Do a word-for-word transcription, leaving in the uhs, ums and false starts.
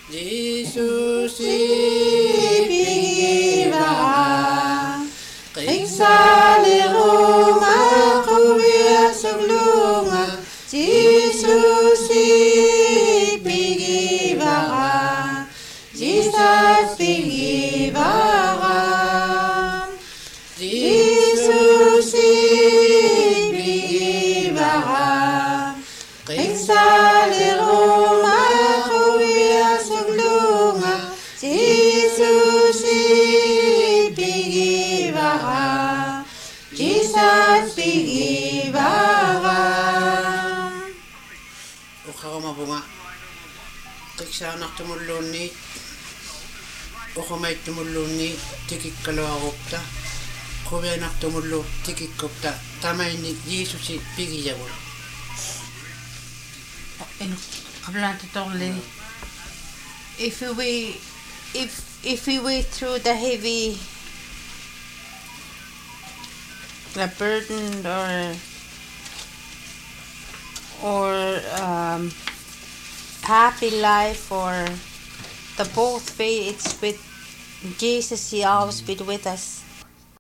Jesus ipigibaka, Kiksaliruma kuya suglunga, Jesus ipigibaka, Jesus pigibaka, Jesus ipigibaka, Kiksaliruma kuya suglunga, Jesus ipigibaka, Jesus pigibaka. Uka mabunga, kiksanak tumulunit, uka may tumulunit, tikikkalawagupta, kubianak tumulu, tikikkupta, tamay ni Jesus ipigibaka. Hablando totally. If we, if if we wait through the heavy, the burden or or um, happy life or the both way, it's with Jesus. He always be with us.